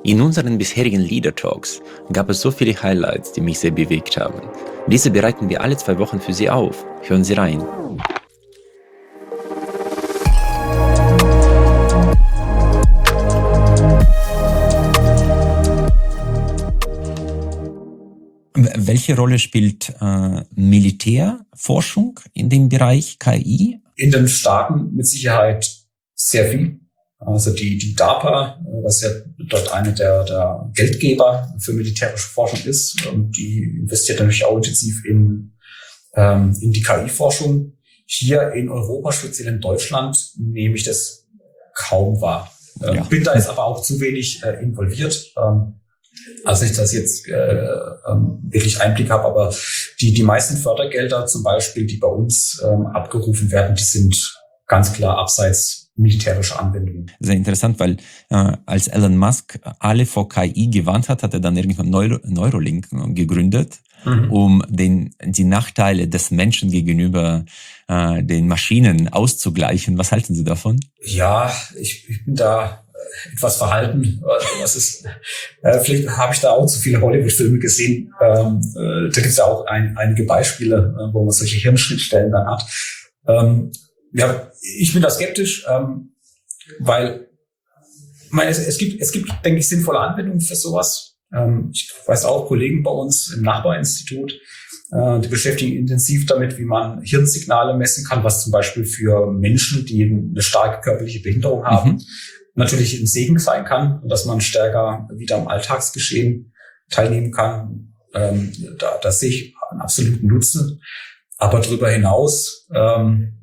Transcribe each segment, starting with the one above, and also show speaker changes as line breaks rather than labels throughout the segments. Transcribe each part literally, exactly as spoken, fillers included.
In unseren bisherigen Leader Talks gab es so viele Highlights, die mich sehr bewegt haben. Diese bereiten wir alle zwei Wochen für Sie auf. Hören Sie rein. Welche Rolle spielt äh, Militärforschung in dem Bereich K I?
In den Staaten mit Sicherheit sehr viel. Also die, die DARPA, was ja dort eine der, der Geldgeber für militärische Forschung ist, und die investiert natürlich auch intensiv in, ähm, in die K I-Forschung. Hier in Europa, speziell in Deutschland, nehme ich das kaum wahr. Ähm, ja. Bin da jetzt aber auch zu wenig äh, involviert. Ähm, also nicht, dass ich jetzt äh, ähm, wirklich Einblick habe, aber die, die meisten Fördergelder zum Beispiel, die bei uns ähm, abgerufen werden, die sind ganz klar abseits militärische Anwendungen.
Sehr interessant, weil äh, als Elon Musk alle vor K I gewarnt hat, hat er dann irgendwann Neuro, Neuralink gegründet, mhm. um den, die Nachteile des Menschen gegenüber äh, den Maschinen auszugleichen. Was halten Sie davon?
Ja, ich, ich bin da etwas verhalten. Was ist, äh, vielleicht habe ich da auch zu viele Hollywood-Filme gesehen. Ähm, äh, da gibt es ja auch ein, einige Beispiele, äh, wo man solche Hirnschnittstellen dann hat. Ähm, Ja, ich bin da skeptisch, ähm, weil meine, es, es gibt, es gibt, denke ich, sinnvolle Anwendungen für sowas. Ähm, ich weiß auch, Kollegen bei uns im Nachbarinstitut, äh, die beschäftigen intensiv damit, wie man Hirnsignale messen kann, was zum Beispiel für Menschen, die eine starke körperliche Behinderung haben, mhm. natürlich ein Segen sein kann, dass man stärker wieder am Alltagsgeschehen teilnehmen kann. Ähm, da, da sehe ich einen absoluten Nutzen. Aber darüber hinaus ähm,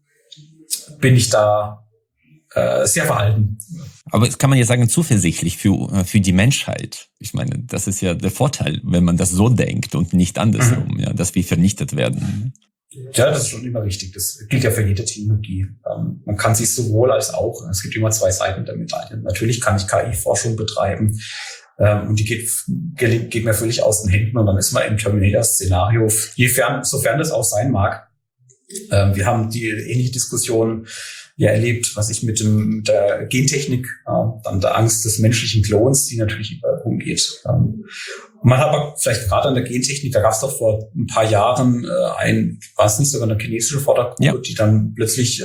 bin ich da äh, sehr verhalten.
Aber das kann man ja sagen, zuversichtlich für für die Menschheit. Ich meine, das ist ja der Vorteil, wenn man das so denkt und nicht andersrum, mhm. ja, dass wir vernichtet werden.
Ja, das ist schon immer richtig. Das gilt ja für jede Technologie. Ähm, man kann sich sowohl als auch, es gibt immer zwei Seiten der Medaille. Natürlich kann ich K I-Forschung betreiben, ähm, und die geht, geht, geht mir völlig aus den Händen, und dann ist man im Terminator-Szenario, sofern, sofern das auch sein mag. Ähm, wir haben die ähnliche Diskussion ja erlebt, was ich mit dem, mit der Gentechnik, äh, dann der Angst des menschlichen Klons, die natürlich überall rumgeht. Ähm, man hat aber vielleicht gerade an der Gentechnik, da gab es doch vor ein paar Jahren äh, ein, war es nicht sogar eine chinesische Fördergruppe, ja. die dann plötzlich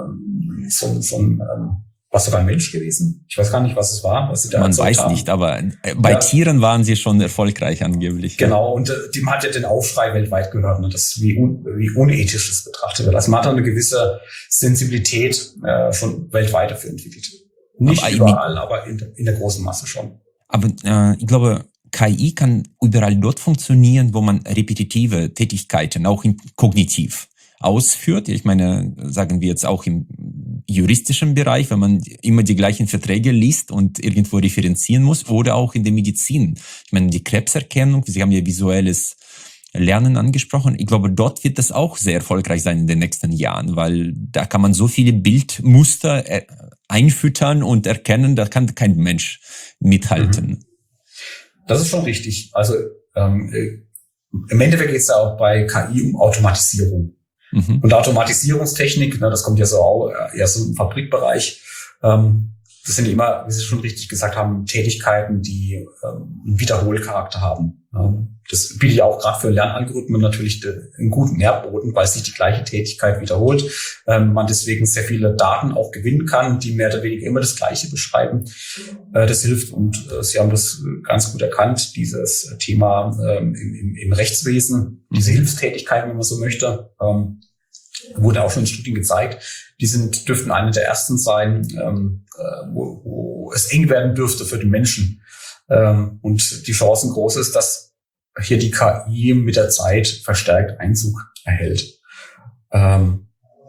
äh, so, so ein ähm, war sogar ein Mensch gewesen? Ich weiß gar nicht, was es war. Was sie da
Man weiß haben. nicht, aber bei ja. Tieren waren sie schon erfolgreich angeblich.
Genau, und äh, dem hat ja den Aufschrei weltweit gehört, ne, das wie, un, wie unethisch das betrachtet wird. Also man hat da eine gewisse Sensibilität äh, schon weltweit dafür entwickelt. Nicht aber überall, aber in, in der großen Masse schon.
Aber äh, ich glaube, K I kann überall dort funktionieren, wo man repetitive Tätigkeiten, auch in, kognitiv, ausführt. Ich meine, sagen wir jetzt auch im juristischen Bereich, wenn man immer die gleichen Verträge liest und irgendwo referenzieren muss, oder auch in der Medizin. Ich meine, die Krebserkennung, Sie haben ja visuelles Lernen angesprochen. Ich glaube, dort wird das auch sehr erfolgreich sein in den nächsten Jahren, weil da kann man so viele Bildmuster einfüttern und erkennen, da kann kein Mensch mithalten.
Das ist schon richtig. Also ähm, im Endeffekt geht es ja auch bei K I um Automatisierung. Mhm. Und Automatisierungstechnik, ne, das kommt ja so auch eher so im Fabrikbereich. Ähm, das sind immer, wie Sie schon richtig gesagt haben, Tätigkeiten, die ähm, einen Wiederholcharakter haben. Ähm, das bietet ja auch gerade für Lernalgorithmen natürlich de, einen guten Nährboden, weil sich die gleiche Tätigkeit wiederholt. Ähm, man deswegen sehr viele Daten auch gewinnen kann, die mehr oder weniger immer das Gleiche beschreiben. Äh, das hilft, und äh, Sie haben das ganz gut erkannt, dieses Thema ähm, im, im Rechtswesen, diese Hilfstätigkeiten, wenn man so möchte, ähm, wurde auch schon in Studien gezeigt. Die sind, dürften eine der ersten sein, ähm, wo, wo es eng werden dürfte für den Menschen. Ähm, und die Chancen groß ist, dass hier die K I mit der Zeit verstärkt Einzug erhält. Ähm,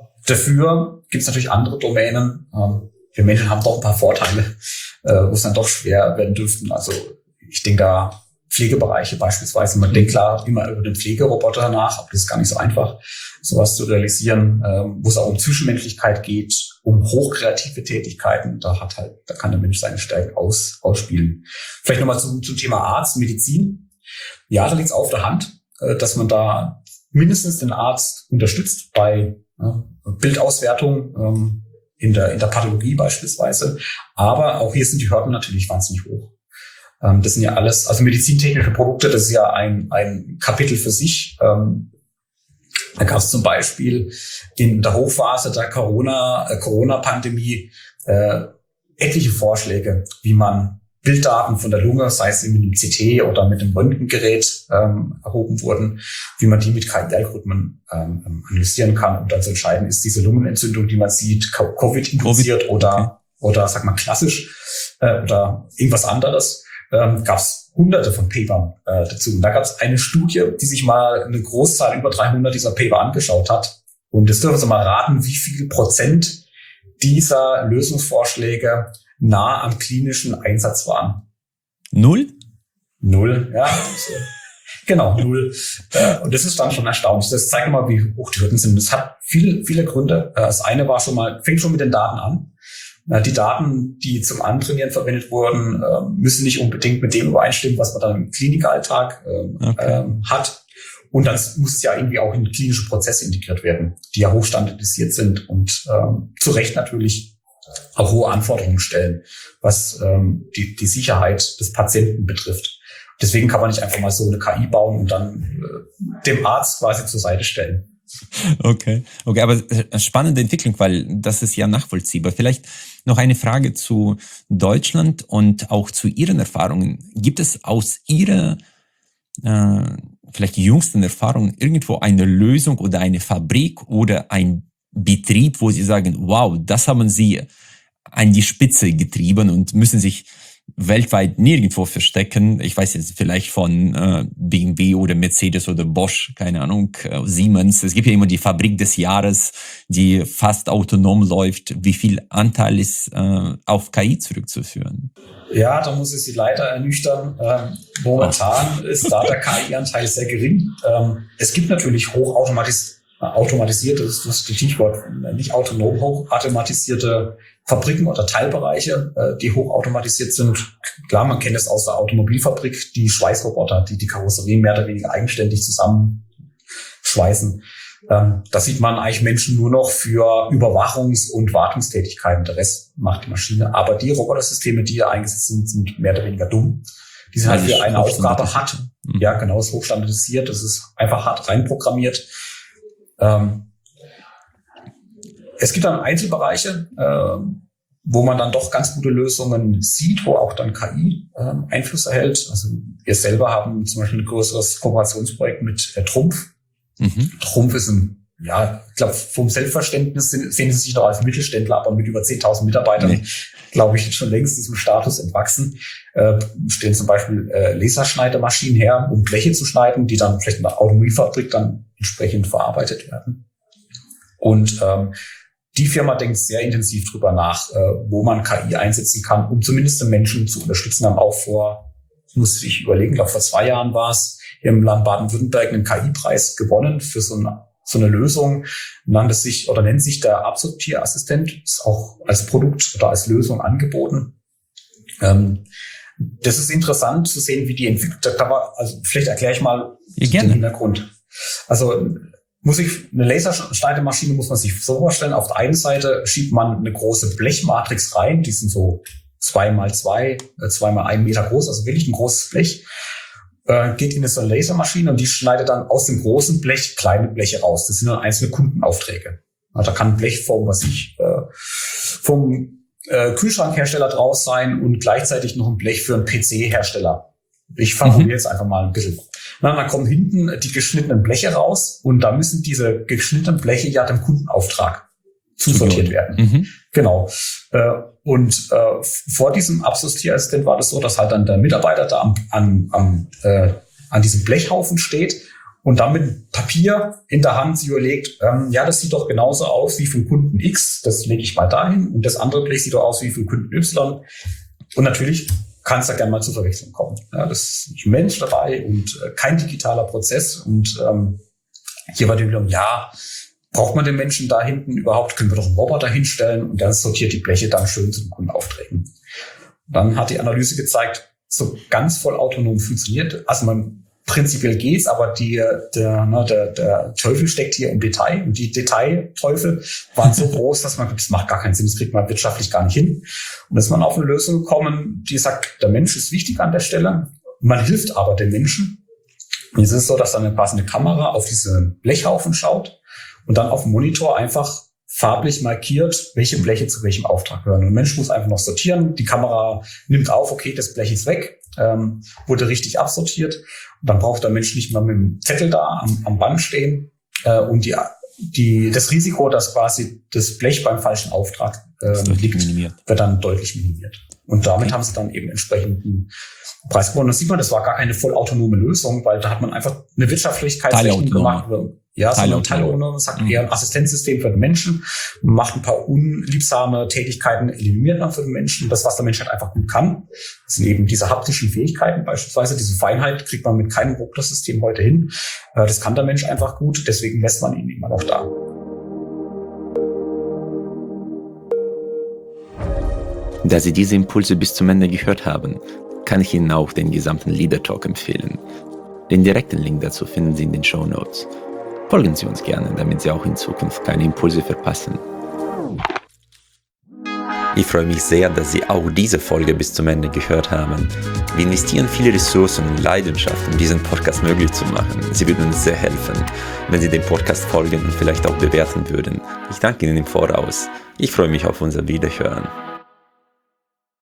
dafür gibt es natürlich andere Domänen. Ähm, wir Menschen haben doch ein paar Vorteile, äh, wo es dann doch schwer werden dürften. Also ich denke da Pflegebereiche beispielsweise. Man denkt klar immer über den Pflegeroboter nach, aber das ist gar nicht so einfach, sowas zu realisieren, ähm, wo es auch um Zwischenmenschlichkeit geht, um hochkreative Tätigkeiten. Da hat halt, da kann der Mensch seine Stärken aus, ausspielen. Vielleicht nochmal zum, zum Thema Arzt, Medizin. Ja, da liegt es auf der Hand, äh, dass man da mindestens den Arzt unterstützt bei äh, Bildauswertung ähm, in der in der Pathologie beispielsweise. Aber auch hier sind die Hürden natürlich wahnsinnig hoch. Ähm, das sind ja alles, also medizintechnische Produkte, das ist ja ein, ein Kapitel für sich. Ähm, da gab es zum Beispiel in der Hochphase der Corona, äh, Corona-Pandemie äh, etliche Vorschläge, wie man Bilddaten von der Lunge, sei es mit einem C T oder mit einem Röntgengerät ähm, erhoben wurden, wie man die mit K I-Algorithmen ähm, analysieren kann, um dann zu entscheiden, ist diese Lungenentzündung, die man sieht, Covid-induziert COVID, oder okay. oder sag mal klassisch äh, oder irgendwas anderes. Ähm, gab es hunderte von Papern äh, dazu. Und da gab es eine Studie, die sich mal eine Großzahl, über dreihundert dieser Paper angeschaut hat. Und jetzt dürfen Sie mal raten, wie viel Prozent dieser Lösungsvorschläge nah am klinischen Einsatz waren.
Null?
Null, ja. Also, genau, null. Und das ist dann schon erstaunlich. Das zeigt mal, wie hoch die Hürden sind. Das hat viele, viele Gründe. Das eine war schon mal, fängt schon mit den Daten an. Die Daten, die zum Antrainieren verwendet wurden, müssen nicht unbedingt mit dem übereinstimmen, was man dann im Klinikalltag okay. hat. Und dann muss es ja irgendwie auch in klinische Prozesse integriert werden, die ja hochstandardisiert sind und ähm, zu Recht natürlich auch hohe Anforderungen stellen, was ähm, die, die Sicherheit des Patienten betrifft. Deswegen kann man nicht einfach mal so eine K I bauen und dann äh, dem Arzt quasi zur Seite stellen.
Okay, okay, aber spannende Entwicklung, weil das ist ja nachvollziehbar. Vielleicht noch eine Frage zu Deutschland und auch zu Ihren Erfahrungen. Gibt es aus Ihrer äh, vielleicht die jüngsten Erfahrungen irgendwo eine Lösung oder eine Fabrik oder ein Betrieb, wo Sie sagen, wow, das haben Sie an die Spitze getrieben und müssen sich weltweit nirgendwo verstecken. Ich weiß jetzt vielleicht von äh, B M W oder Mercedes oder Bosch, keine Ahnung, äh, Siemens. Es gibt ja immer die Fabrik des Jahres, die fast autonom läuft. Wie viel Anteil ist äh, auf K I zurückzuführen?
Ja, da muss ich Sie leider ernüchtern. Ähm, momentan oh. ist da der K I-Anteil sehr gering. Ähm, es gibt natürlich hochautomatisierte automatisierte, das ist das Stichwort, nicht autonom hochautomatisierte Fabriken oder Teilbereiche, die hochautomatisiert sind. Klar, man kennt es aus der Automobilfabrik, die Schweißroboter, die die Karosserie mehr oder weniger eigenständig zusammenschweißen. Da sieht man eigentlich Menschen nur noch für Überwachungs- und Wartungstätigkeiten. Der Rest macht die Maschine. Aber die Robotersysteme, die hier eingesetzt sind, sind mehr oder weniger dumm. Die sind halt für eine Aufgabe hart. Ja, genau, ist hochstandardisiert. Das ist einfach hart reinprogrammiert. Ähm, es gibt dann Einzelbereiche, äh, wo man dann doch ganz gute Lösungen sieht, wo auch dann K I äh, Einfluss erhält. Also wir selber haben zum Beispiel ein größeres Kooperationsprojekt mit äh, Trumpf. Mhm. Trumpf ist ein, ja, ich glaube, vom Selbstverständnis sehen sie sich noch als Mittelständler, aber mit über zehntausend Mitarbeitern, nee. glaube ich, schon längst diesem Status entwachsen. Äh, stehen zum Beispiel äh, Laserschneidemaschinen her, um Bleche zu schneiden, die dann vielleicht in der Automobilfabrik dann entsprechend verarbeitet werden. Und ähm, die Firma denkt sehr intensiv drüber nach, äh, wo man K I einsetzen kann, um zumindest den Menschen zu unterstützen. Haben auch vor, muss ich überlegen, ich glaube vor zwei Jahren war es, im Land Baden-Württemberg einen K I-Preis gewonnen für so eine, so eine Lösung. Nannte sich oder nennt sich der Absorptierassistent, ist auch als Produkt oder als Lösung angeboten. Ähm, das ist interessant zu sehen, wie die entwickelt. Also vielleicht erkläre ich mal
ja,
den Hintergrund. Also muss ich eine Laserschneidemaschine muss man sich so vorstellen. Auf der einen Seite schiebt man eine große Blechmatrix rein, die sind so zwei mal zwei, zwei mal ein Meter groß, also wirklich ein großes Blech. Äh, geht in so eine Lasermaschine und die schneidet dann aus dem großen Blech kleine Bleche raus. Das sind dann einzelne Kundenaufträge. Also da kann ein Blech vom, was ich, äh, vom äh, Kühlschrankhersteller draus sein und gleichzeitig noch ein Blech für einen P C-Hersteller. Ich fabuliere mhm. jetzt einfach mal ein bisschen. Na, dann kommen hinten die geschnittenen Bleche raus und da müssen diese geschnittenen Bleche ja dem Kundenauftrag zusortiert mhm. werden. Mhm. Genau. Äh, und äh, vor diesem Absorptierassistent war das so, dass halt dann der Mitarbeiter da am, am, am, äh, an diesem Blechhaufen steht und dann mit Papier in der Hand sich überlegt, ähm, ja, das sieht doch genauso aus wie vom Kunden X, das lege ich mal dahin und das andere Blech sieht doch aus wie vom Kunden Y. Und natürlich kann es da gerne mal zu Verwechslung kommen. Ja, das ist ein Mensch dabei und äh, kein digitaler Prozess. Und ähm, hier war die Überlegung, ja, braucht man den Menschen da hinten überhaupt? Können wir doch einen Roboter hinstellen und dann sortiert die Bleche dann schön zu den Kundenaufträgen. Dann hat die Analyse gezeigt, so ganz voll autonom funktioniert. Also man prinzipiell geht's, aber die, der, ne, der, der Teufel steckt hier im Detail. Und die Detailteufel waren so groß, dass man, das macht gar keinen Sinn, das kriegt man wirtschaftlich gar nicht hin. Und da ist man auf eine Lösung gekommen, die sagt, der Mensch ist wichtig an der Stelle. Man hilft aber den Menschen. Und jetzt ist es so, dass dann eine passende Kamera auf diese Blechhaufen schaut und dann auf dem Monitor einfach farblich markiert, welche Bleche zu welchem Auftrag gehören. Und der Mensch muss einfach noch sortieren. Die Kamera nimmt auf, okay, das Blech ist weg, ähm, wurde richtig absortiert. Und dann braucht der Mensch nicht mehr mit dem Zettel da am, am Band stehen. Äh, und die, die, das Risiko, dass quasi das Blech beim falschen Auftrag ähm, liegt, minimiert. Wird dann deutlich minimiert. Und damit okay. haben sie dann eben entsprechenden Preis gewonnen. Das sieht man, das war gar keine vollautonome Lösung, weil da hat man einfach eine Wirtschaftlichkeitsrechnung gemacht. Ja, so ein Teilautonom, sagt eher ein Assistenzsystem für den Menschen, macht ein paar unliebsame Tätigkeiten, eliminiert dann für den Menschen. Das, was der Mensch halt einfach gut kann, das sind eben diese haptischen Fähigkeiten beispielsweise. Diese Feinheit kriegt man mit keinem Robotersystem heute hin. Das kann der Mensch einfach gut, deswegen lässt man ihn immer noch da.
Da Sie diese Impulse bis zum Ende gehört haben, kann ich Ihnen auch den gesamten Leader Talk empfehlen. Den direkten Link dazu finden Sie in den Shownotes. Folgen Sie uns gerne, damit Sie auch in Zukunft keine Impulse verpassen. Ich freue mich sehr, dass Sie auch diese Folge bis zum Ende gehört haben. Wir investieren viele Ressourcen und Leidenschaft, um diesen Podcast möglich zu machen. Sie würden uns sehr helfen, wenn Sie dem Podcast folgen und vielleicht auch bewerten würden. Ich danke Ihnen im Voraus. Ich freue mich auf unser Wiederhören.